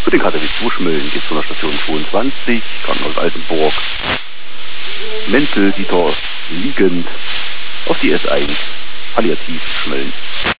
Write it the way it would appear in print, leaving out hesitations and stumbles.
Für den KTW 2 Schmölln geht es von der Station 22, Krankenhaus Altenburg. Menzel, Dieter, liegend auf die S1, Palliativ Schmölln.